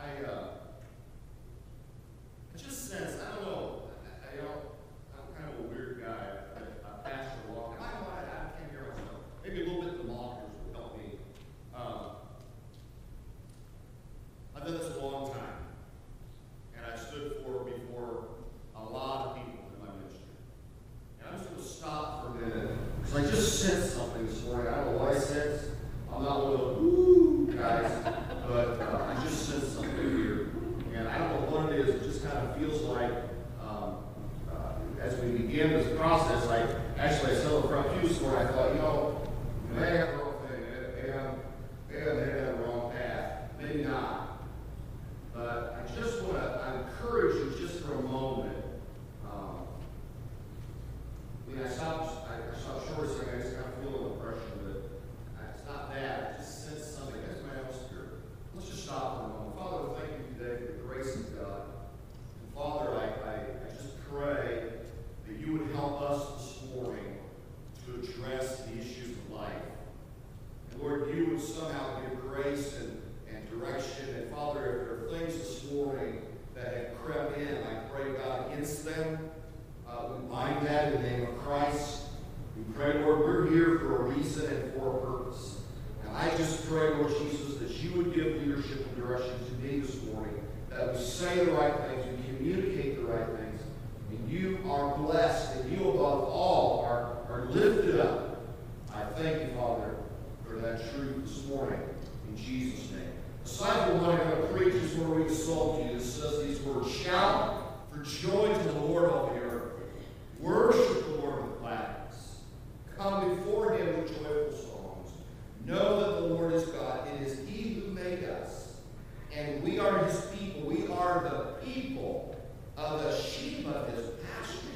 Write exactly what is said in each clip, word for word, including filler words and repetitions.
I, uh, I just sense, I don't know, I, I don't, I'm kind of a weird guy. I, I pastor a long time. I know I, I can't hear myself. Maybe a little bit the mockers would help me. Um, I've done this a long time. And I stood for before a lot of people in my ministry. And I'm just going to stop for a minute. Because I just sensed something this morning. I don't know what I sensed. I'm not one of those woo guys. But uh, I just sensed something here. And I don't know what it is. It just kind of feels like um, uh, as we begin this process, I actually I sat in front of you this morning. I thought, you know, maybe I have the wrong thing. Maybe I'm, maybe I'm headed down the wrong path. Maybe not. But I just want to I encourage you just for a moment. Um, when I stopped, I, I stopped short of saying I just kind of feel an impression that it's not that. I just sense something. That's my own spirit. Let's just stop for a moment. Father, thank you today for the grace of God. And Father, I, I, I just pray that you would help us this morning to address the issues of life. And Lord, you would somehow give grace and, and direction. And Father, if there are things this morning that have crept in, I pray, God, against them. Uh, we bind that in the name of Christ. We pray, Lord, we're here for a reason and for a purpose. And I just pray, Lord Jesus, that you would give leadership and direction to me this morning, that we say the right things, we communicate the right things, and you are blessed, and you above all are, are lifted up. I thank you, Father, for that truth this morning, in Jesus' name. Aside from what I'm going to preach, is where we exalt you. It says these words, shout for joy to the Lord, all the earth. Worship the Lord with gladness. Come before him with joyful songs. Know that the Lord is God. It is he who made us. And we are his people. We are the people of the sheep of his pasture.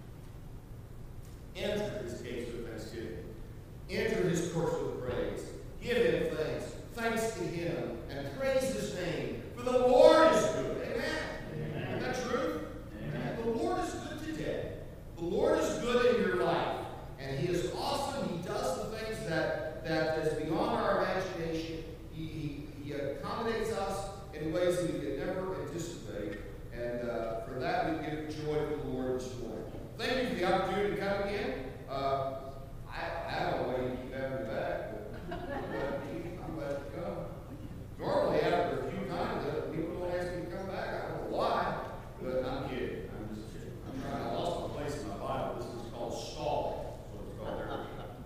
Enter his gates with thanksgiving. Enter his courts with praise. Give him thanks. Thanks to him. And praise his name. For the Lord is good. Amen. Amen. Isn't that true? Amen. The Lord is good today. The Lord is good in your life. And he is awesome. He does the things that, that is beyond our imagination. He, he, he accommodates us in ways that we could never anticipate. And uh, for that, we give joy to the Lord this morning. Thank you for the opportunity to come again. Uh, I, I don't know why you keep having me back, but I'm glad to, keep, I'm glad to come. Normally, after a few times, uh, people don't ask me to come back. I don't know why, but I'm kidding. I'm just kidding. I'm trying. I lost my place in my Bible. This is called stalling. That's what it's called there.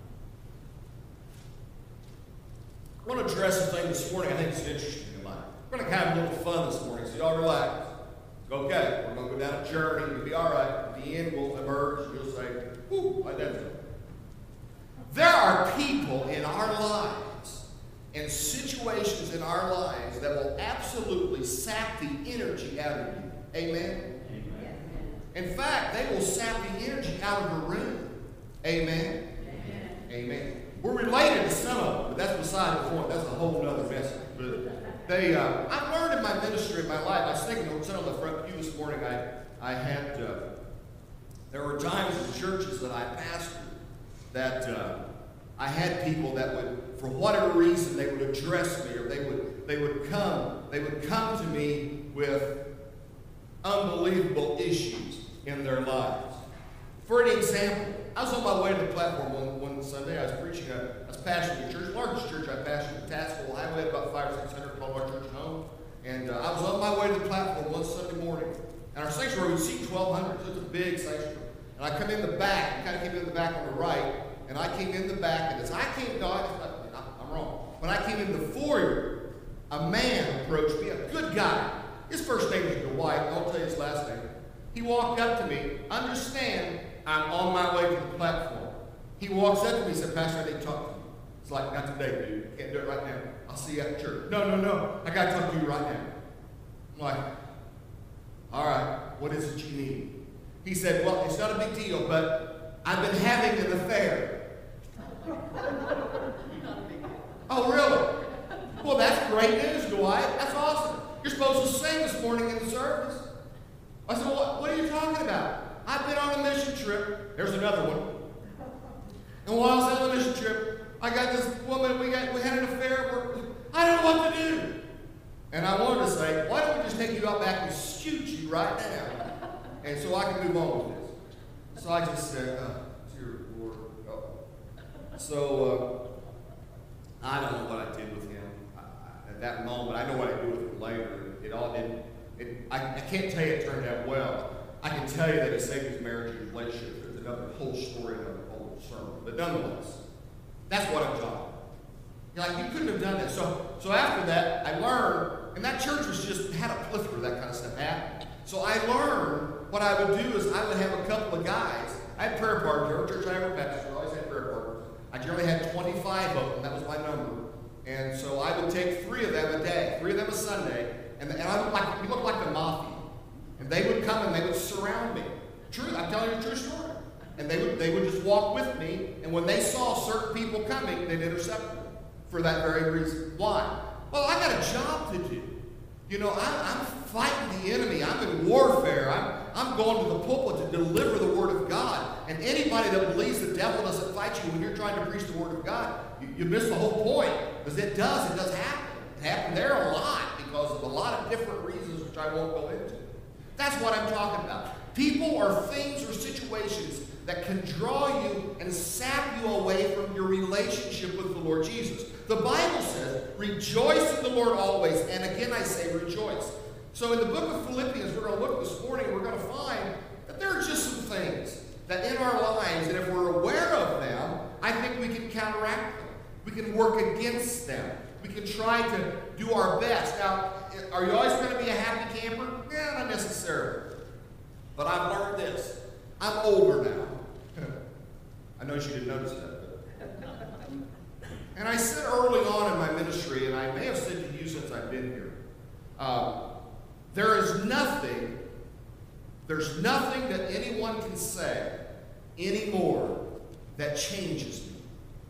I want to address a thing this morning I think is interesting in life. We're going to have a little fun this morning, so y'all relax. It's okay. We're going to go down a journey. You'll be all right. At the end, we'll emerge. You'll say, whoo, like that. There are people in our lives and situations in our lives that will absolutely sap the energy out of you. Amen? Amen. In fact, they will sap the energy out of the room. Amen? Amen. Amen. We're related to some of them, but that's beside the point. That's a whole other message. But they, uh, I've learned in my ministry, in my life. I was thinking, I was sitting on the front pew this morning. I, I had, uh, there were times in churches that I pastored that uh, I had people that would, for whatever reason, they would address me, or they would, they would come, they would come to me with unbelievable issues in their lives. For an example, I was on my way to the platform one, one Sunday. I was preaching, a, I was pastoring a church, largest church I pastored in Tassville, Ohio. We had about five or six hundred called our church home. And uh, I was on my way to the platform one Sunday morning. And our sanctuary would seat twelve hundred, so it's a big sanctuary. And I come in the back, I kind of came in the back on the right, and I came in the back, and as I came, no, I, I'm wrong. When I came in the foyer, a man approached me, a good guy. His first name was Dwight, I won't tell you his last name. He walked up to me, understand, I'm on my way to the platform. He walks up to me and said, Pastor, I need to talk to you. It's like, not today, dude. Can't do it right now. I'll see you at church. No, no, no. I got to talk to you right now. I'm like, all right, what is it you need? He said, well, it's not a big deal, but I've been having an affair. Oh, really? Well, that's great news, Dwight. That's awesome. You're supposed to sing this morning in the service. I said, what, what are you talking about? I've been on a mission trip. There's another one. And while I was on the mission trip, I got this woman, we got we had an affair. Where I don't know what to do. And I wanted to say, why don't we just take you out back and shoot you right now? And so I can move on with this. So I just said, uh, dear Lord. Oh. So uh, I don't know what I did with him I, I, at that moment. I know what I did with him later. It all didn't, it, I, I can't tell you it turned out well. I can tell you that he saved his marriage and relationship. There's another whole story, another whole sermon. But nonetheless, that's what I'm talking about. You're like, you couldn't have done that. So, so after that, I learned, and that church was just, had a plethora of that kind of stuff happen. So I learned what I would do is I would have a couple of guys. I had prayer partners. Every church I ever pastored, I always had prayer partners. I generally had twenty-five of them. That was my number. And so I would take three of them a day, three of them a Sunday, and, and I looked like, we looked like the mafia. And they would come and they would surround me. True, I'm telling you a true story. And they would they would just walk with me, and when they saw certain people coming, they'd intercept them for that very reason. Why? Well, I got a job to do. You know, I'm, I'm fighting the enemy. I'm in warfare. I'm, I'm going to the pulpit to deliver the Word of God. And anybody that believes the devil doesn't fight you when you're trying to preach the Word of God, you, you miss the whole point. Because it does. It does happen. It happened there a lot because of a lot of different reasons, which I won't go into. That's what I'm talking about. People or things or situations that can draw you and sap you away from your relationship with the Lord Jesus. The Bible says, rejoice in the Lord always. And again, I say rejoice. So in the book of Philippians, we're going to look this morning, we're going to find that there are just some things that in our lives, and if we're aware of them, I think we can counteract them. We can work against them. We can try to do our best. Now, are you always going to be a happy camper? Yeah, not necessarily. But I've learned this. I'm older now. I know you didn't notice that. But. And I said early on in my ministry, and I may have said to you since I've been here, uh, there is nothing, there's nothing that anyone can say anymore that changes me.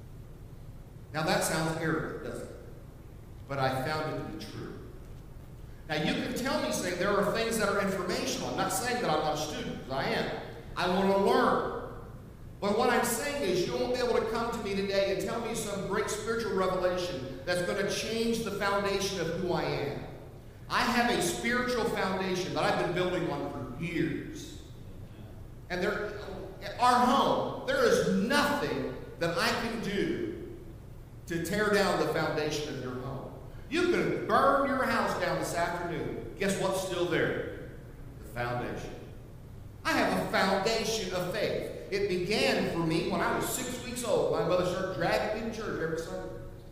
Now that sounds arrogant, doesn't it? But I found it to be true. Now you can tell me, saying there are things that are informational. I'm not saying that I'm not a student, because I am. I want to learn. But what I'm saying is you won't be able to come to me today and tell me some great spiritual revelation that's going to change the foundation of who I am. I have a spiritual foundation that I've been building on for years. And there, our home, there is nothing that I can do to tear down the foundation of your home. You can burn your house down this afternoon. Guess what's still there? The foundation. I have a foundation of faith. It began for me when I was six weeks old. My mother started dragging me to church every Sunday.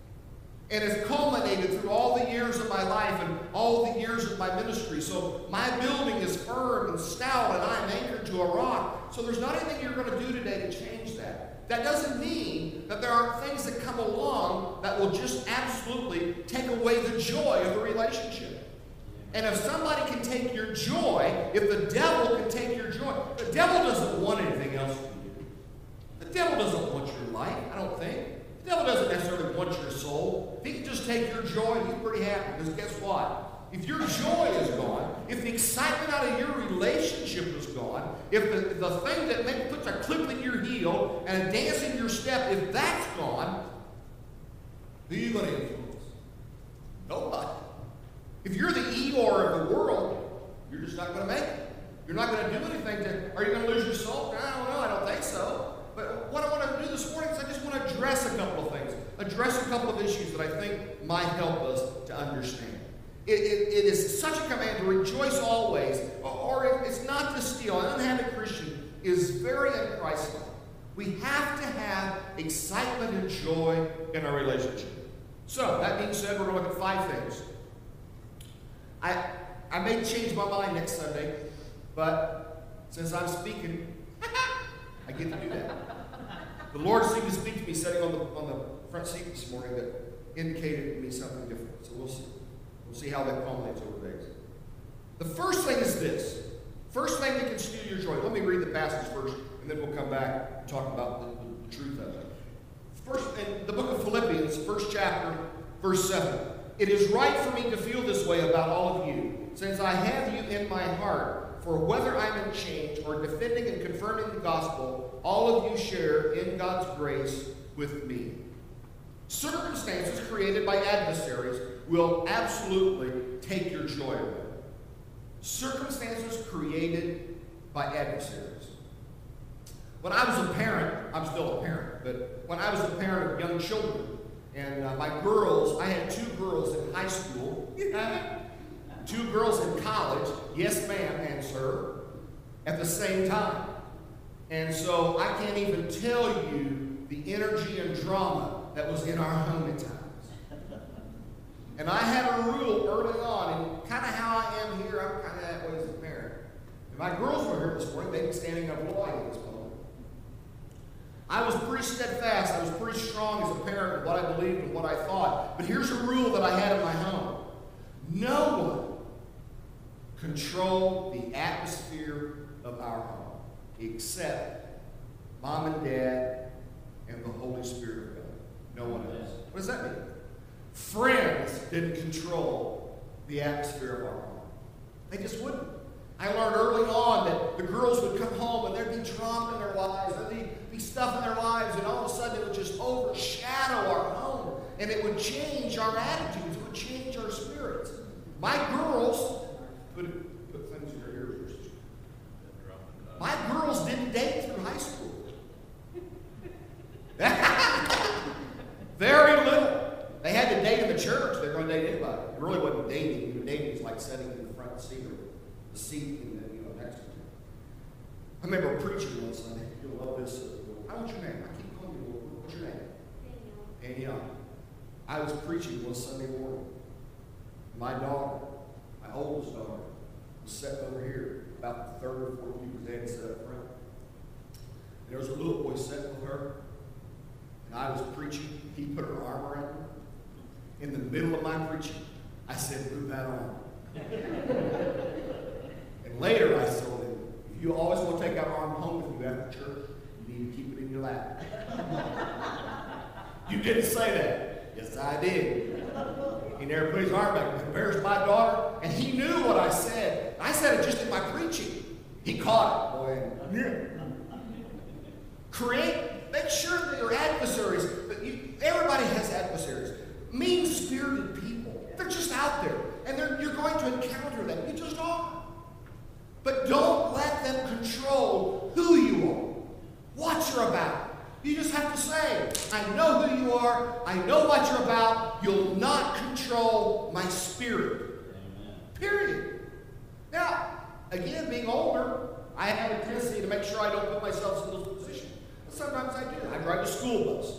And it's culminated through all the years of my life and all the years of my ministry. So my building is firm and stout, and I'm anchored to a rock. So there's not anything you're going to do today to change that. That doesn't mean that there aren't things that come along that will just absolutely take away the joy of the relationship. And if somebody can take your joy, if the devil can take your joy, the devil doesn't want anything else from you. The devil doesn't want your life, I don't think. The devil doesn't necessarily want your soul. If he can just take your joy, he's pretty happy. Because guess what? If your joy is gone, if the excitement out of your relationship is gone, if the, the thing that maybe puts a clip in your heel and a dance in your step, if that's gone, who are you going to influence? Nobody. If you're the Eeyore of the world, you're just not going to make it. You're not going to do anything to, are you going to lose your soul? I don't know, I don't think so. But what I want to do this morning is I just want to address a couple of things. Address a couple of issues that I think might help us to understand. It, it, it is such a command to rejoice always, or it's not to steal. An unhappy Christian is very unchristlike. We have to have excitement and joy in our relationship. So, that being said, we're going to look at five things. I, I may change my mind next Sunday, but since I'm speaking, I get to do that. The Lord seemed to speak to me sitting on the, on the front seat this morning that indicated to me something different. So we'll see. We'll see how that culminates over the days. The first thing is this. First thing that can steal your joy. Let me read the passage first, and then we'll come back and talk about the, the, the truth of it. First, in the book of Philippians, first chapter, verse seven. It is right for me to feel this way about all of you, since I have you in my heart. For whether I'm in chains or defending and confirming the gospel, all of you share in God's grace with me. Circumstances created by adversaries will absolutely take your joy away. Circumstances created by adversaries. When I was a parent, I'm still a parent, but when I was a parent of young children, and uh, my girls, I had two girls in high school, two girls in college, yes ma'am and sir, at the same time. And so I can't even tell you the energy and drama that was in our home at times. And I had a rule early on, and kind of how I am here, I'm kind of that way as a parent. If my girls were here this morning, they'd be standing up lawing at this moment. I was pretty steadfast, I was pretty strong as a parent in what I believed and what I thought. But here's a rule that I had in my home. No one controlled the atmosphere of our home except Mom and Dad and the Holy Spirit of God. No one else. What does that mean? Friends didn't control the atmosphere of our home. They just wouldn't. I learned early on that the girls would come home and there'd be drama in their lives, there'd be stuff in their lives, and all of a sudden it would just overshadow our home, and it would change our attitudes, it would change our spirits. My girls, put, put things in your ears. My girls didn't date through high school. Very little. They had to date in the church. They're going to date anybody. It really wasn't dating. You know, dating is like sitting in the front seat or the seat in the, you know, next to you. I remember preaching one Sunday. You'll love this. Uh, what's your name? I keep calling you. What's your name? Danielle. Danielle. I was preaching one Sunday morning. My daughter, my oldest daughter, was sitting over here, about the third or fourth pew, because they had sat up front. And there was a little boy sitting with her, and I was preaching. He put her arm around me. In the middle of my preaching, I said, move that on. And later I told him, if you always want to take that arm home with you after church, you need to keep it in your lap. You didn't say that. Yes, I did. He never put his arm back. Embarrassed my daughter, and he knew what I said. I said it just in my preaching. He caught it, boy. Create, make sure that your adversaries, that you, everybody has adversaries. Mean-spirited people. They're just out there. And they're, you're going to encounter them. You just are. But don't let them control who you are, what you're about. You just have to say, I know who you are. I know what you're about. You'll not control my spirit. Amen. Period. Now, again, being older, I have a tendency to make sure I don't put myself in those positions. But sometimes I do. I drive a school bus.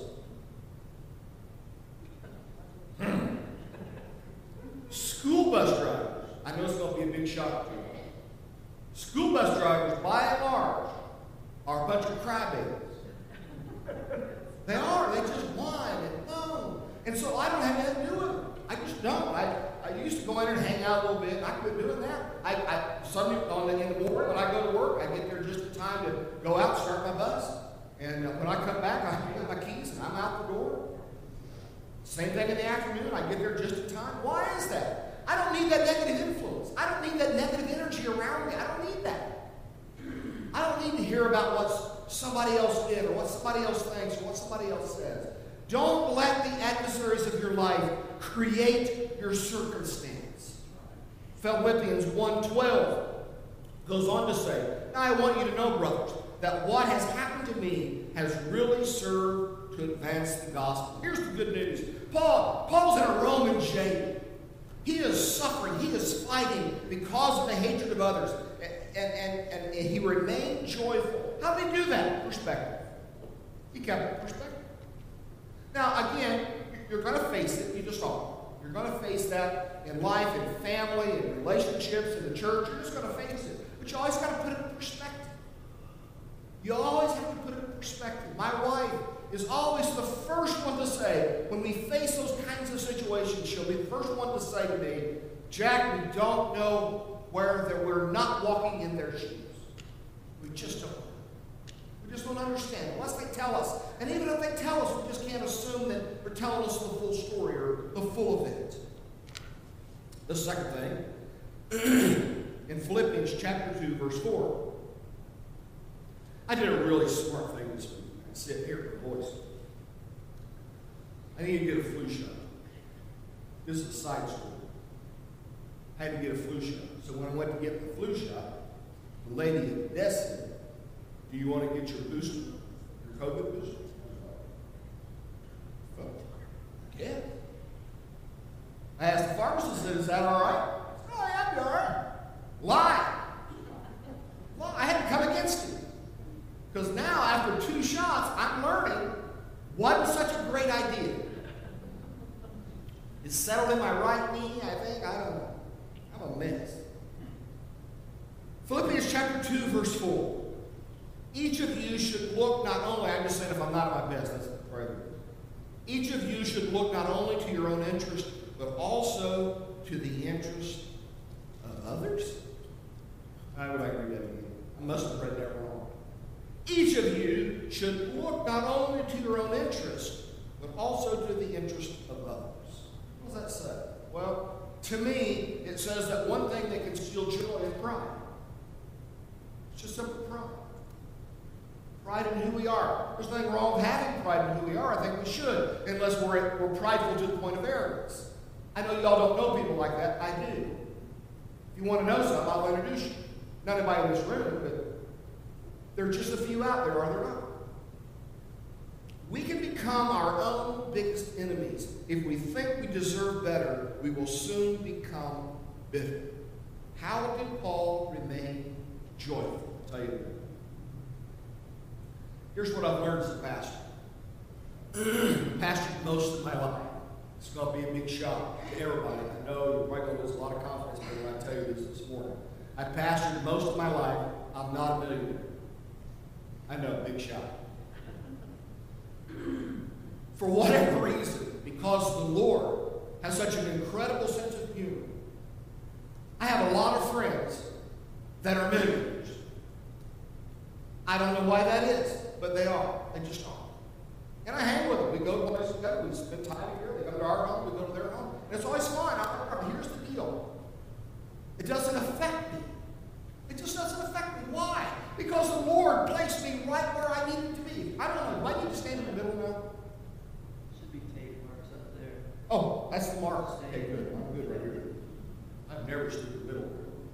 School bus drivers, I know it's going to be a big shock to you. School bus drivers, by and large, are a bunch of crybabies. They are. They just whine and moan. And so I don't have anything to do with it. I just don't. I, I used to go in there and hang out a little bit, and I quit doing that. I, I Sunday on the, in the morning when I go to work, I get there just in time to go out and start my bus. And uh, when I come back, I get my keys and I'm out the door. Same thing in the afternoon. I get there just in time. Why is that? I don't need that negative influence. I don't need that negative energy around me. I don't need that. I don't need to hear about what somebody else did or what somebody else thinks or what somebody else says. Don't let the adversaries of your life create your circumstance. Philippians one twelve goes on to say, now I want you to know, brothers, that what has happened to me has really served to advance the gospel. Here's the good news. Paul, Paul's in a Roman jail. He is suffering. He is fighting because of the hatred of others. And, and, and, and he remained joyful. How did he do that? Perspective. He kept perspective. Now, again, you're going to face it. You just are. You're going to face that in life, in family, in relationships, in the church. You're just going to face it. But you always got to put it in perspective. You always have to put it in perspective. My wife is always the first one to say, when we face those kinds of situations, she'll be the first one to say to me, Jack, we don't know where that we're not walking in their shoes. We just don't. We just don't understand unless they tell us. And even if they tell us, we just can't assume that they're telling us the full story or the full event. The second thing, in Philippians chapter two, verse four. I did a really smart thing this week. I sit here, the voice. I need to get a flu shot. This is a side story. I had to get a flu shot. So when I went to get the flu shot, the lady at the desk said, do you want to get your booster, your COVID booster? Well, yeah. I asked the pharmacist, I said, is that all right? He said, oh, yeah, I'll be all right. Lie. Well, I had to come against it. Because now, after two shots, I'm learning wasn't such a great idea. It's settled in my right knee, I think. I don't know. I'm a mess. Philippians chapter two, verse four. Each of you should look not only, I'm just saying if I'm not at my best, that's the prayer. Each of you should look not only to your own interest, but also to the interest of others. I would like to read that again. I must have read that wrong. Each of you should look not only to your own interest, but also to the interest of others. What does that say? Well, to me, it says that one thing that can steal joy is pride. It's just simple pride. Pride in who we are. There's nothing wrong with having pride in who we are. I think we should, unless we're, we're prideful to the point of arrogance. I know y'all don't know people like that. I do. If you want to know something, I'll introduce you. Not everybody in this room, but there are just a few out there, are there not? We can become our own biggest enemies. If we think we deserve better, we will soon become bitter. How did Paul remain joyful? I'll tell you that. Here's what I've learned as a pastor. Pastored most of my life. It's going to be a big shock to everybody. I know you're probably going to lose a lot of confidence when I tell you this this morning. I pastored most of my life. I'm not a millionaire. I know, big shock. For whatever reason, because the Lord has such an incredible sense of humor, I have a lot of friends that are millionaires. I don't know why that is, but they are. They just are. And I hang with them. We go to places together. We spend time together. They come to our home. We go to their home. And it's always fun. I, I, here's the deal. It doesn't affect me. It just doesn't affect me. Why? Because the Lord placed me right where I needed to be. I don't know. Do I need to stand in the middle now? Should be tape marks up there. Oh, that's the marks. Okay, good. I'm good right here. I've never stood in the middle.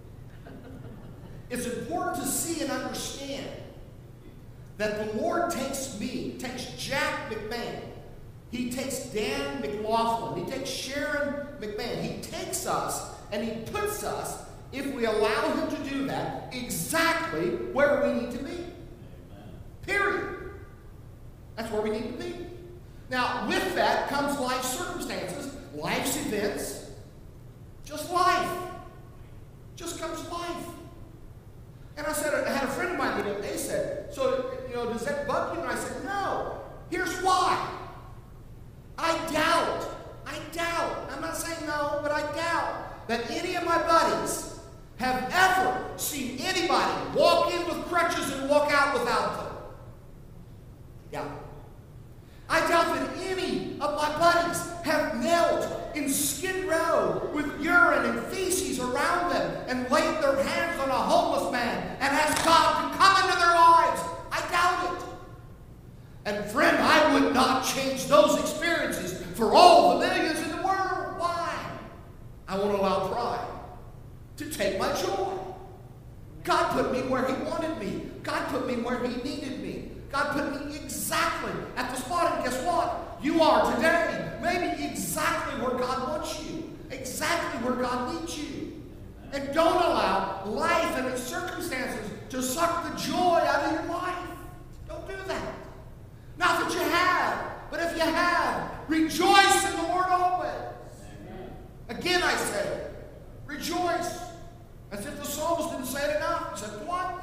It's important to see and understand that the Lord takes me, takes Jack McMahon, he takes Dan McLaughlin, he takes Sharon McMahon, he takes us and he puts us, if we allow him to do that, exactly where we need to be. Amen. Period. That's where we need to be. Now, with that comes life circumstances, life's events, just life. Just comes life. And I said, I had a friend of mine, and they said, so, you know, does that bug you? And I said, no. Here's why. I doubt, I doubt, I'm not saying no, but I doubt that any of my buddies have ever seen anybody walk in with crutches and walk out without them. Yeah. I doubt that any of my buddies have knelt in Skid Row with urine and feces around them and laid their hands on a homeless man and asked God to come into their lives. I doubt it. And friend, I would not change those experiences for all the millions in the world. Why? I won't allow pride to take my joy. God put me where he wanted me. God put me where he needed me. God put me exactly at the spot, and guess what? You are today, maybe exactly where God wants you, exactly where God needs you. And don't allow life and its circumstances to suck the joy out of your life. Don't do that. Not that you have, but if you have, rejoice in the Lord always. Amen. Again I say, rejoice. As if the psalmist didn't say it enough. He said twice.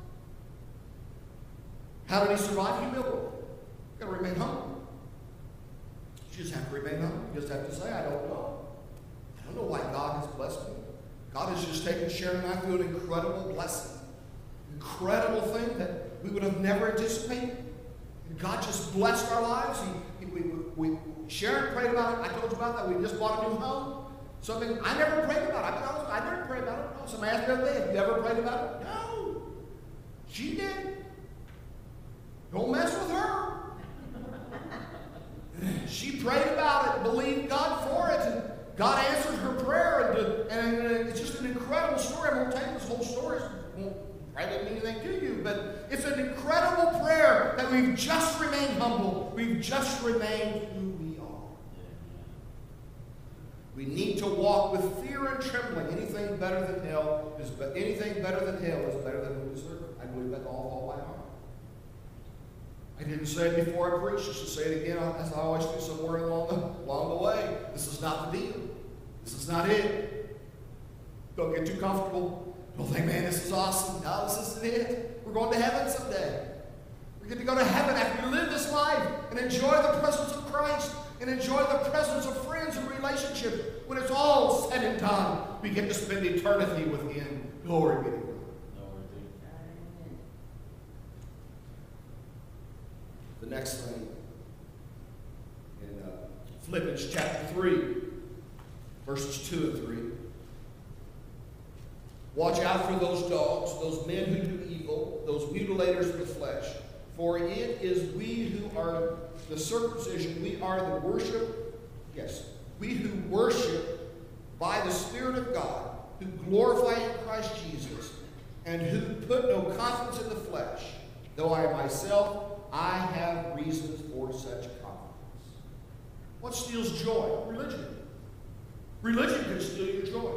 How did he survive humility? You've got to remain humble. You just have to remain humble. You just have to say, I don't know. I don't know why God has blessed me. God has just taken Sharon and I through an incredible blessing. Incredible thing that we would have never anticipated. And God just blessed our lives. He, he, we, we, Sharon prayed about it. I told you about that. We just bought a new home. Something I never prayed about. I mean, I, was, I never prayed about it. No. Somebody asked me the other day, have you ever prayed about it? No. She did. Don't mess with her. She prayed about it, believed God for it, and God answered her prayer, and, and it's incredible story. I'm going to tell you this whole story. It won't probably mean anything to you, but it's an incredible prayer that we've just remained humble. We've just remained who we are. We need to walk with fear and trembling. Anything better than hell is be- anything better than hell is better than we deserve. I believe that all, all my heart. I didn't say it before I preached. I should say it again, as I always do somewhere along the, along the way. This is not the deal. This is not it. Don't get too comfortable. Don't think, man, this is awesome. No, this isn't it. We're going to heaven someday. We get to go to heaven after we live this life and enjoy the presence of Christ and enjoy the presence of friends and relationships. When it's all said and done, we get to spend eternity with Him. Glory be to God. The next thing in uh, Philippians chapter three, verses two and three. Watch out for those dogs, those men who do evil, those mutilators of the flesh. For it is we who are the circumcision, we are the worship, yes, we who worship by the Spirit of God, who glorify in Christ Jesus, and who put no confidence in the flesh, though I myself I have reasons for such confidence. What steals joy? Religion. Religion can steal your joy.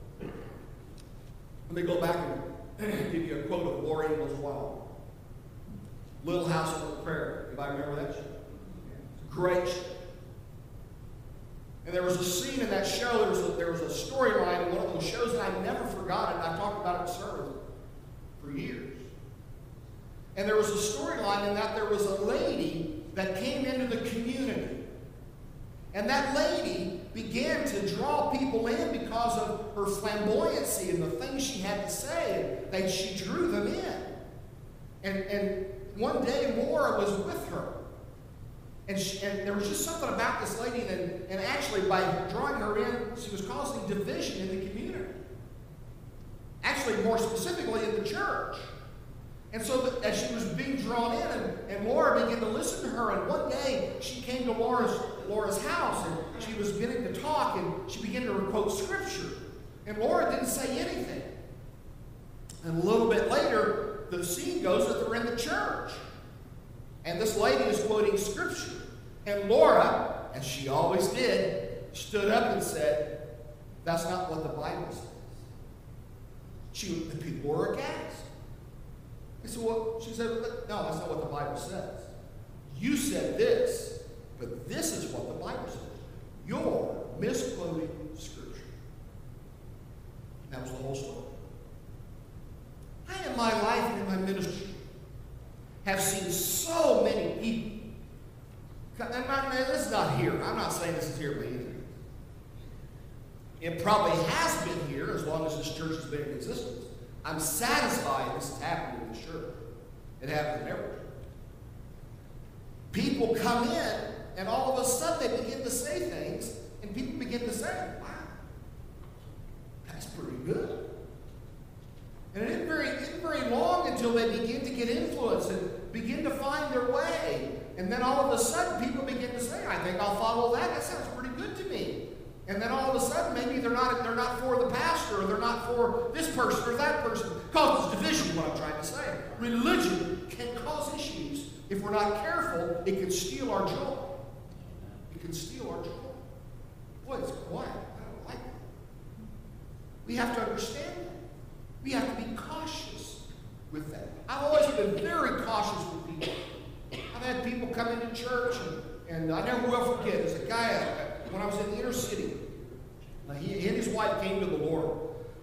Let me go back and give you a quote of Laura Ingalls Wilder. Little House on the Prairie. Anybody remember that show? It's a great show. And there was a scene in that show, there was a, there was a storyline in one of those shows that I've never forgotten. I've talked about it in sermons for years. And there was a storyline in that there was a lady that came into the community. And that lady began to draw people in because of her flamboyancy and the things she had to say. And they, she drew them in. And, and one day Laura was with her. And, she, and there was just something about this lady. And, and actually by drawing her in, she was causing division in the community. Actually, more specifically in the church. And so that as she was being drawn in, and, and Laura began to listen to her, and one day she came to Laura's, Laura's house, and she was beginning to talk, and she began to quote Scripture. And Laura didn't say anything. And a little bit later, the scene goes that they're in the church. And this lady is quoting Scripture. And Laura, as she always did, stood up and said, "That's not what the Bible says." She, the people were aghast. I said, well, she said, no, that's not what the Bible says. You said this, but this is what the Bible says. You're misquoting Scripture. And that was the whole story. I, in my life and in my ministry, have seen so many people. And my, this is not here. I'm not saying this is here, but either. It probably has been here as long as this church has been in existence. I'm satisfied this is happening in the church. It happens in every church. People come in, and all of a sudden they begin to say things, and people begin to say, wow, that's pretty good. And it isn't very, it isn't very long until they begin to get influence and begin to find their way. And then all of a sudden people begin to say, I think I'll follow that. That sounds pretty good to me. And then all of a sudden, maybe they're not, they're not for the pastor, or they're not for this person or that person. Causes division, what I'm trying to say. Religion can cause issues. If we're not careful, it can steal our joy. It can steal our joy. Boy, it's quiet. I don't like it. We have to understand that. We have to be cautious with that. I've always been very cautious with people. I've had people come into church, and, and I never will forget. There's a guy, uh, when I was in the inner city, uh, he, he and his wife came to the Lord.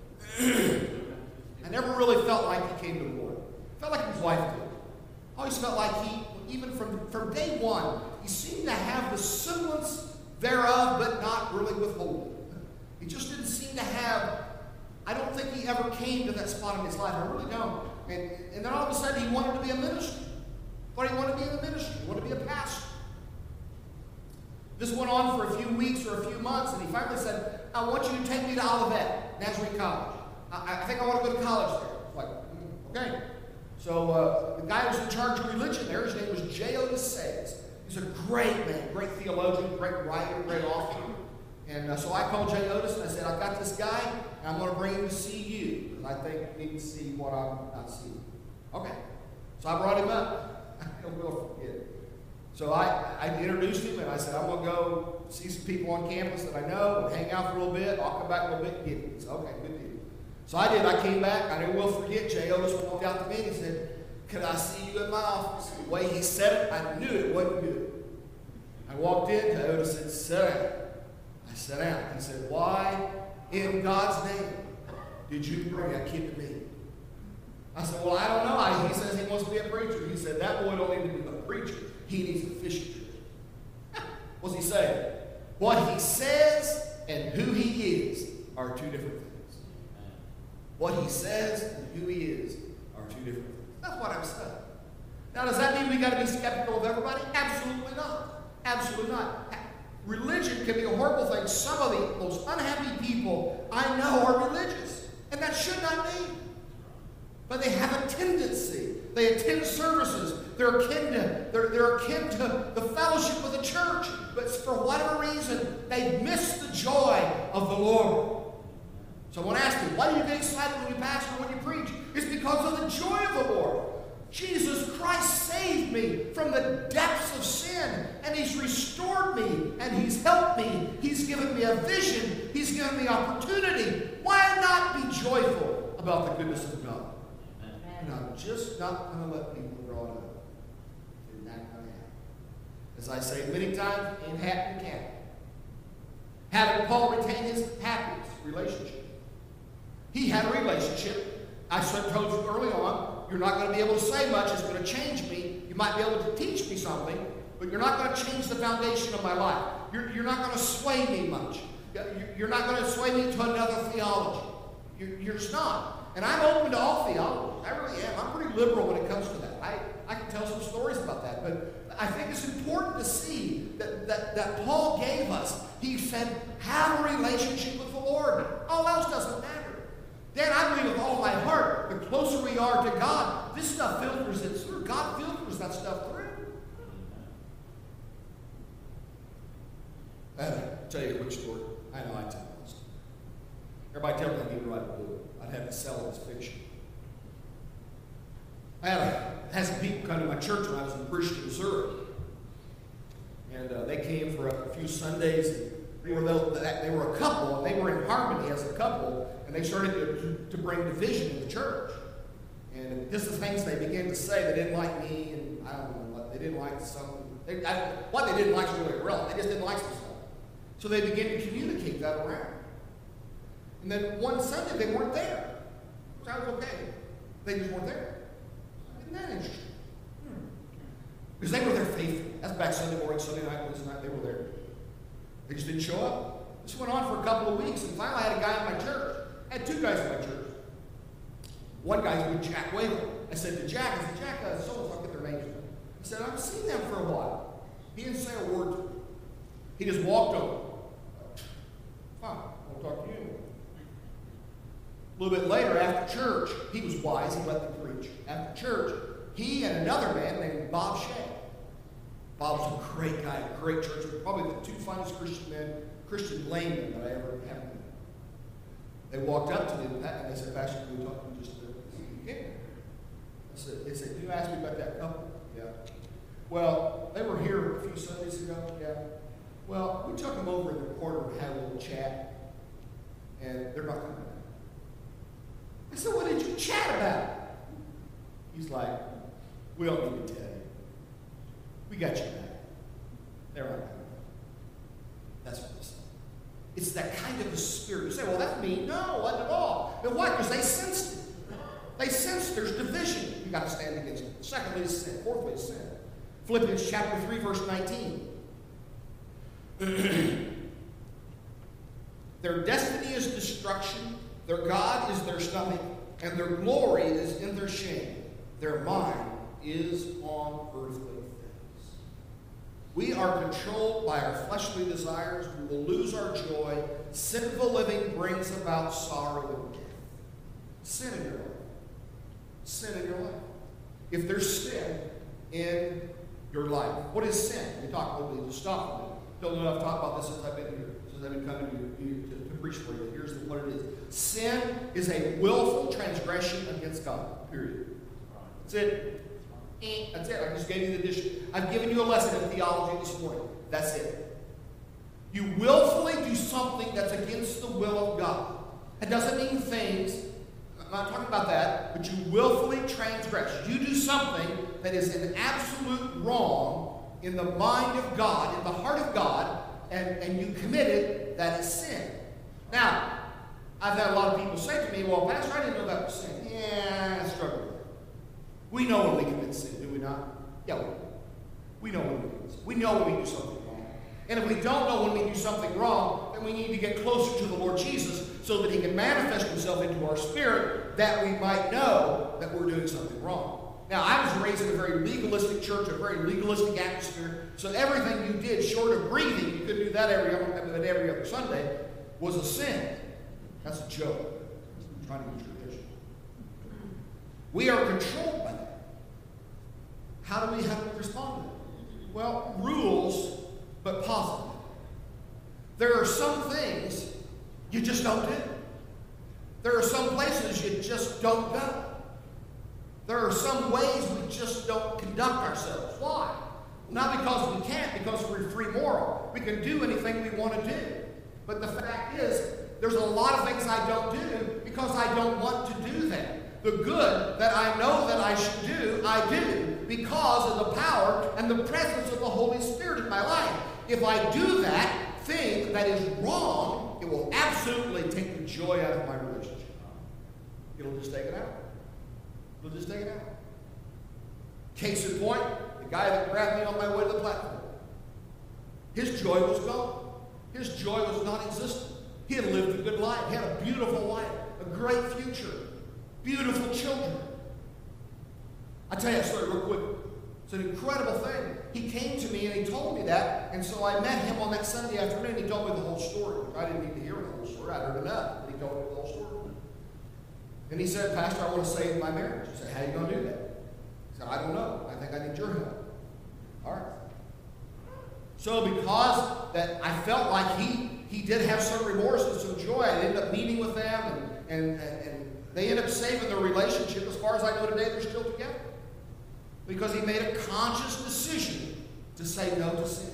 I never really felt like he came to the Lord. I felt like his wife did. I always felt like he, even from, from day one, he seemed to have the semblance thereof, but not really withholding. He just didn't seem to have, I don't think he ever came to that spot in his life. I really don't. And, and then all of a sudden he wanted to be a minister. Thought he wanted to be in the ministry. He wanted to be a pastor. This went on for a few weeks or a few months, and he finally said, I want you to take me to Olivet, Nazarene College. I, I think I want to go to college there. It's like, okay. So uh, the guy who was in charge of religion there, his name was J O Sayers. He's a great man, great theologian, great writer, great author. And uh, so I called Jay Otis and I said, I got this guy, and I'm going to bring him to see you, because I think he needs to see what I'm not seeing. Okay. So I brought him up. I will forget. So I, I introduced him, and I said, I'm going to go see some people on campus that I know and hang out for a little bit. I'll come back a little bit and get him. He said, okay, good deal. So I did. I came back. I never will forget. Jay Otis walked out to me and he said, could I see you in my office? The way he said it, I knew it wasn't good. I walked in. Jay Otis said, sit down. I sat down. He said, why in God's name did you bring that kid to me? I said, well, I don't know. I, he says he wants to be a preacher. He said, that boy don't need to be a preacher. He needs a fishing trip. What's he saying? What he says and who he is are two different things. What he says and who he is are two different things. That's what I'm saying. Now, does that mean we got to be skeptical of everybody? Absolutely not. Absolutely not. Religion can be a horrible thing. Some of the most unhappy people I know are religious, and that should not be. But they have a tendency. They attend services. They're akin to, they're, they're akin to the fellowship of the church. But for whatever reason, they miss the joy of the Lord. So I want to ask you, why do you get excited when you pastor or when you preach? It's because of the joy of the Lord. Jesus Christ saved me from the depths of sin, and He's restored me, and He's helped me. He's given me a vision. He's given me opportunity. Why not be joyful about the goodness of God? And I'm just not going to let people draw it up. It's not going to happen. As I say many times, in Hatton County, how did Paul retain his happiness relationship? He had a relationship. I told you early on, you're not going to be able to say much. It's going to change me. You might be able to teach me something, but you're not going to change the foundation of my life. You're, you're not going to sway me much. You're not going to sway me to another theology. You're, you're just not. And I'm open to all theology. I really am. I'm pretty liberal when it comes to that. I, I can tell some stories about that. But I think it's important to see that, that, that Paul gave us. He said, have a relationship with the Lord. All else doesn't matter. Dan, I believe with all my heart, the closer we are to God, this stuff filters it through. God filters that stuff through. I'll tell you a quick story. I know I tell this. Everybody tells me I need to write a book. I'd have to sell it as fiction. I had, a, had some people come to my church when I was in Bridgeton, Missouri. And uh, they came for a few Sundays. And they, were, they were a couple, and they were in harmony as a couple, and they started to, to bring division in the church. And just the things they began to say, they didn't like me, and I don't know what, they didn't like something. They, I, what they didn't like was really irrelevant. They just didn't like some stuff. So they began to communicate that around. And then one Sunday, they weren't there. Which I was okay. They just weren't there. Isn't that interesting? Because they were there faithfully. That's back Sunday morning, Sunday night, Wednesday night, they were there. They just didn't show up. This went on for a couple of weeks, and finally I had a guy in my church. I had two guys in my church. One guy's with Jack Whalen. I said to Jack, I said, Jack, uh, so I'll get their names. I said, I've seen them for a while. He didn't say a word to me. He just walked over. Fine, I'll talk to you anymore. A little bit later, after church, he was wise, he let them preach. After church, he and another man named Bob Shea. Bob was a great guy, a great church, probably the two finest Christian men, Christian laymen that I ever have met. They walked up to me and they said, Pastor, can we talk to you just a bit? I said, I said, they said, you asked me about that couple? Yeah. Well, they were here a few Sundays ago. Yeah. Well, we took them over in the corner and had a little chat, and they're not coming back. I said, what did you chat about? He's like, we don't need to tell you. We got you back. They're not coming back. That's what they said. It's that kind of a spirit. You say, well, that's me. No, not at all. But why? Because they sensed it. They sensed there's division. You've got to stand against it. Secondly is sin. Fourthly is sin. Philippians chapter three, verse nineteen. Their destiny is destruction. Their God is their stomach. And their glory is in their shame. Their mind is on earthly things. We are controlled by our fleshly desires. We will lose our joy. Sinful living brings about sorrow and death. Sin in your life. Sin in your life. If there's sin in your life, what is sin? We talk a little bit, just stop a minute. Don't know enough to talk about this since I've been here. since I've been coming to, you, to, to preach for you. Here's what it is. Sin is a willful transgression against God. Period. That's it. That's it. I just gave you the addition. I've given you a lesson in theology this morning. That's it. You willfully do something that's against the will of God. It doesn't mean things. I'm not talking about that, but you willfully transgress. You do something that is an absolute wrong in the mind of God, in the heart of God, and, and you commit it, that is sin. Now, I've had a lot of people say to me, well, Pastor, I didn't know that was sin. Yeah, I struggle with it. We know when we commit sin, do we not? Yeah, we do. We know when we commit sin. We know when we do something wrong. And if we don't know when we do something wrong, then we need to get closer to the Lord Jesus so that he can manifest himself into our spirit, that we might know that we're doing something wrong. Now, I was raised in a very legalistic church, a very legalistic atmosphere, so everything you did short of breathing, you couldn't do that every, every other Sunday, was a sin. That's a joke. I'm trying to be traditional. We are controlled by that. How do we have to respond to it? Well, rules, but positive. There are some things you just don't do. There are some places you just don't go. There are some ways we just don't conduct ourselves. Why? Not because we can't, because we're free moral. We can do anything we want to do. But the fact is, there's a lot of things I don't do because I don't want to do them. The good that I know that I should do, I do because of the power and the presence of the Holy Spirit in my life. If I do that thing that is wrong, it will absolutely take the joy out of my relationship. It'll just take it out. It'll just take it out. Case in point, the guy that grabbed me on my way to the platform. His joy was gone. His joy was non-existent. He had lived a good life. He had a beautiful life, a great future, beautiful children. I'll tell you a story real quick. It's an incredible thing. He came to me and he told me that, and so I met him on that Sunday afternoon. He told me the whole story. I didn't need to hear the whole story. I heard enough, but he told me the whole story. And he said, Pastor, I want to save my marriage. I said, how are you going to do that? He said, I don't know. I think I need your help. All right. So because that I felt like he he did have some remorse and some joy, I ended up meeting with them, and, and, and, and they ended up saving their relationship. As far as I know today, they're still together. Because he made a conscious decision to say no to sin.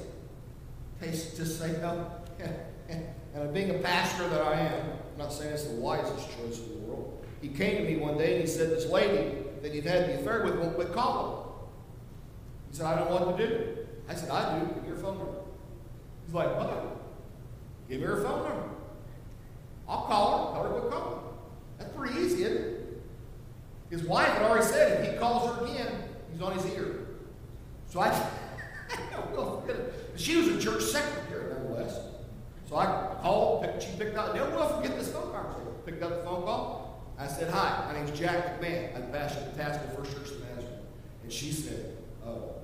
To say no. And being a pastor that I am, I'm not saying it's the wisest choice in the world. He came to me one day and he said, this lady that you've had the affair with won't quit calling. He said, I don't know what to do. I said, I do. Give me your phone number. He's like, what? Give me her phone number. I'll call her. Tell her to quit calling. That's pretty easy, isn't it? His wife had already said if he calls her again, he's on his ear. So I, well, she was a church secretary, nonetheless. So I called, she picked up, never will forget this phone conversation. Picked up the phone call. I said, hi, my name's Jack McMahon. I'm pastor at the Tassville First Church of Nazareth. And she said, oh.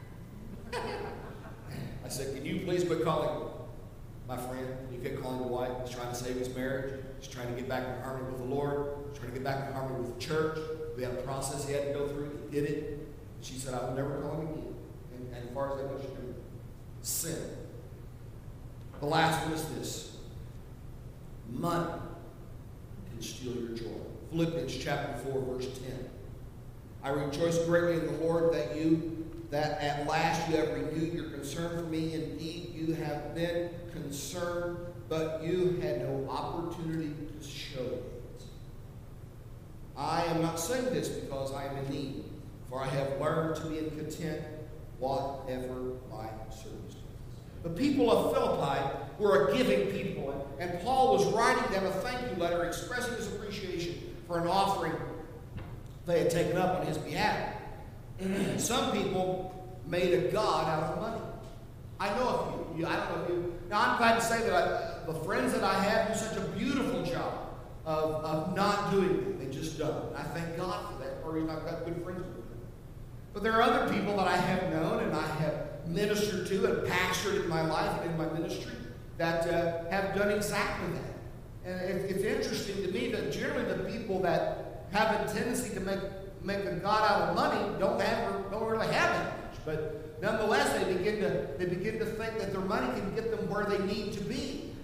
I said, can you please quit calling my friend? You quit calling the wife. He's trying to save his marriage. He's trying to get back in harmony with the Lord. He's trying to get back in harmony with the church. We had a process he had to go through. He did it. She said, I will never call him again. And, and as far as I know, she did sin. The last one is this. Money can steal your joy. Philippians chapter four, verse ten. I rejoice greatly in the Lord that you, that at last you have renewed your concern for me. Indeed, you have been concerned, but you had no opportunity to show it. I am not saying this because I am in need, for I have learned to be in content whatever my circumstances. The people of Philippi were a giving people, and Paul was writing them a thank you letter expressing his appreciation for an offering they had taken up on his behalf. Some people made a god out of money. I know a few. I don't know if you. Now, I'm glad to say that I, the friends that I have do such a beautiful job of, of not doing it. They just don't. I thank God for that. Or I've got good friends with them. But there are other people that I have known and I have ministered to and pastored in my life and in my ministry that uh, have done exactly that. And it, it's interesting to me that generally the people that have a tendency to make make a god out of money don't have don't really have that much. But nonetheless, they begin to they begin to think that their money can get them where they need to be.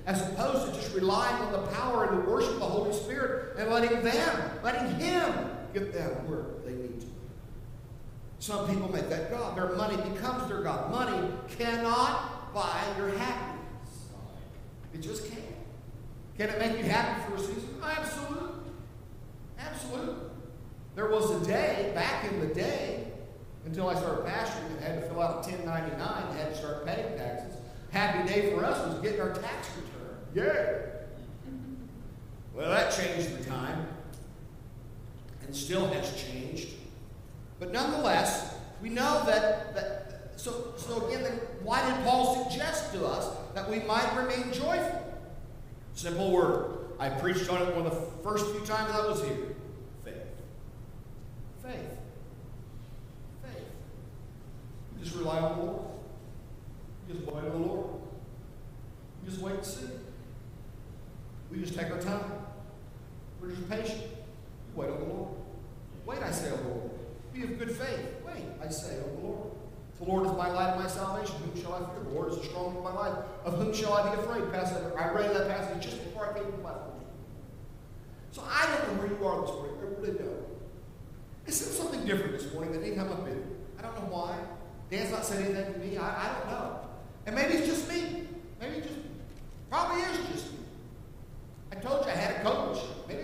as opposed to just relying on the power and the worship of the Holy Spirit and letting them, letting Him get them where they need to. Some people make that God. Their money becomes their God. Money cannot buy your happiness. It just can't. Can it make you happy for a season? Absolutely. Absolutely. There was a day, back in the day, until I started pastoring and had to fill out a ten ninety-nine and had to start paying taxes. Happy day for us was getting our tax return. Yeah. Well, that changed the time and still has changed. But nonetheless, we know that, that so, so again, then why did Paul suggest to us that we might remain joyful? Simple word. I preached on it one of the first few times I was here. Faith. Faith. Faith. You just rely on the Lord. You just wait on the Lord. You just wait and see. We just take our time. We're just patient. Wait on the Lord. Wait, I say, on the Lord. Be of good faith. Wait, I say, on the Lord. The Lord is my light and my salvation. Whom shall I fear? The Lord is the strong of my life. Of whom shall I be afraid? Passage, I read that passage just before I came to the platform. So I don't know where you are this morning. I really don't. I said something different this morning that anytime I've been. I don't know why. Dan's not said anything to me. I, I don't know. And maybe it's just me. Maybe it just probably is just me. I told you I had a coach. Maybe.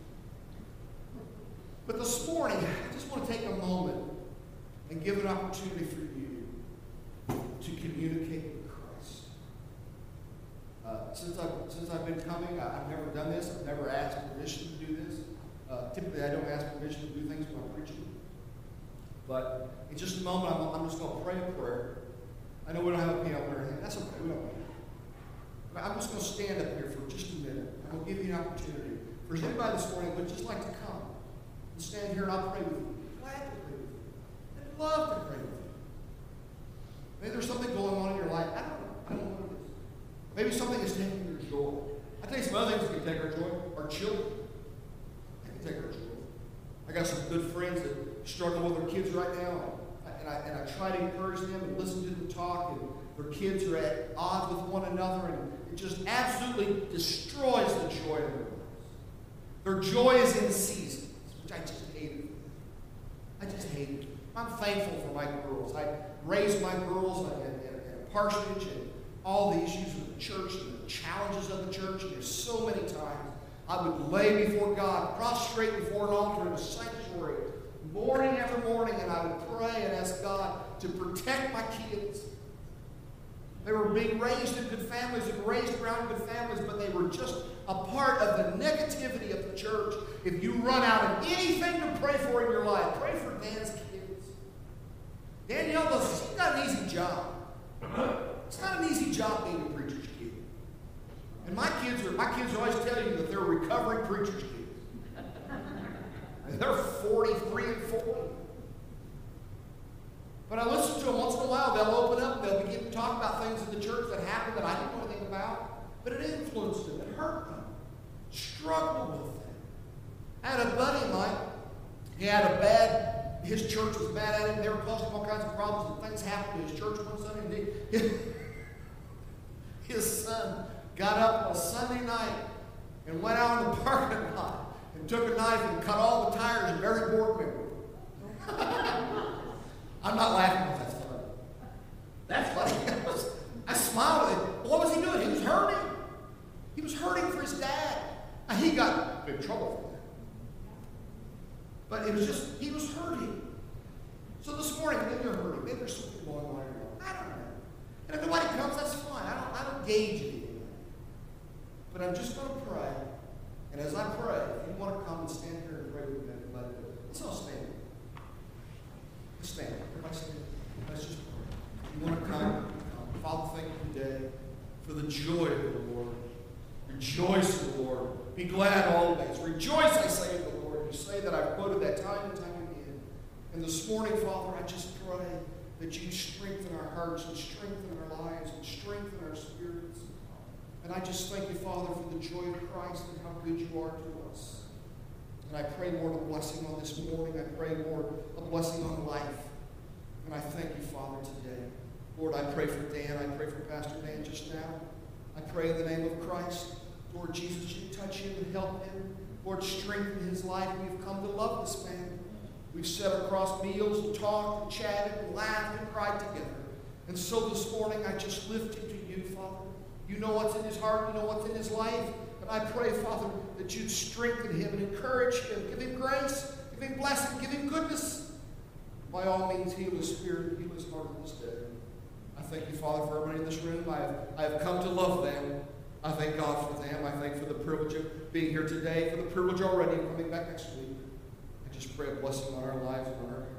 But this morning, I just want to take a moment and give an opportunity for you to communicate with Christ. Uh, since, I've, since I've been coming, I, I've never done this. I've never asked permission to do this. Uh, typically, I don't ask permission to do things when I'm preaching. But in just a moment, I'm, I'm just going to pray a prayer. I know we don't have a piano or anything. That's okay. We don't need it. But I'm just going to stand up here for just a minute. I'm going to give you an opportunity. If there's anybody this morning who would just like to come and stand here and I'll pray with you. Glad to pray with you. I'd love to pray with you. Maybe there's something going on in your life. I don't know. I don't know what it is. Maybe something is taking your joy. I tell you some other things that can take our joy. Our children. They can take our joy. I got some good friends that struggle with their kids right now. And I, and I try to encourage them and listen to them talk. And their kids are at odds with one another. And it just absolutely destroys the joy of their lives. Their joy is in seasons, which I just hate it. I just hate it. I'm thankful for my girls. I raised my girls in, in, in a parsonage and all the issues of the church and the challenges of the church. And there's so many times I would lay before God, prostrate before an altar in a sanctuary, morning after morning, and I would pray and ask God to protect my kids. They were being raised in good families and raised around good families, but they were just a part of the negativity of the church. If you run out of anything to pray for in your life, pray for Dan's kids. Danielle, she's got an easy job. It's not an easy job being a preacher's kid. And my kids are, my kids always tell you that they're recovering preacher's kids. And they're forty-three and forty. But I listen to them once in a while. They'll open up and they'll begin to talk about things in the church that happened that I didn't know anything about. But it influenced them. It hurt them. Struggled with them. I had a buddy of mine. He had a bad, his church was bad at him. They were causing all kinds of problems. And things happened to his church one Sunday. And he, his son got up on a Sunday night and went out in the parking lot and took a knife and cut all the tires of every board member. I'm not laughing because that's funny. That's funny. I smiled at him. What was he doing? He was hurting. He was hurting for his dad. Now, he got in big trouble for that. But it was just, he was hurting. So this morning, maybe you're hurting. Maybe there's something going on in your life. I don't know. And if nobody comes, that's fine. I don't, I don't gauge anything. But I'm just going to pray. And as I pray, if you want to come and stand here and pray with me, everybody, let's all stand. Let's stand. Everybody stand. Let's just pray. If you want to come, come. Father, thank you today for the joy of the Lord. Rejoice in the Lord. Be glad always. Rejoice, I say, in the Lord. You say that I've quoted that time and time again. And this morning, Father, I just pray that you strengthen our hearts and strengthen our lives and strengthen our spirits. And I just thank you, Father, for the joy of Christ and how good you are to us. And I pray, Lord, a blessing on this morning. I pray, Lord, a blessing on life. And I thank you, Father, today. Lord, I pray for Dan. I pray for Pastor Dan just now. I pray in the name of Christ, Lord Jesus, you touch him and help him. Lord, strengthen his life. We've come to love this man. We've sat across meals and talked and chatted and laughed and cried together. And so this morning, I just lift him to you, Father. You know what's in his heart. You know what's in his life. And I pray, Father, that you'd strengthen him and encourage him. Give him grace. Give him blessing. Give him goodness. By all means, heal his spirit and heal his heart in this day. I thank you, Father, for everybody in this room. I have, I have come to love them. I thank God for them. I thank for the privilege of being here today, for the privilege already of coming back next week. I just pray a blessing on our lives and on our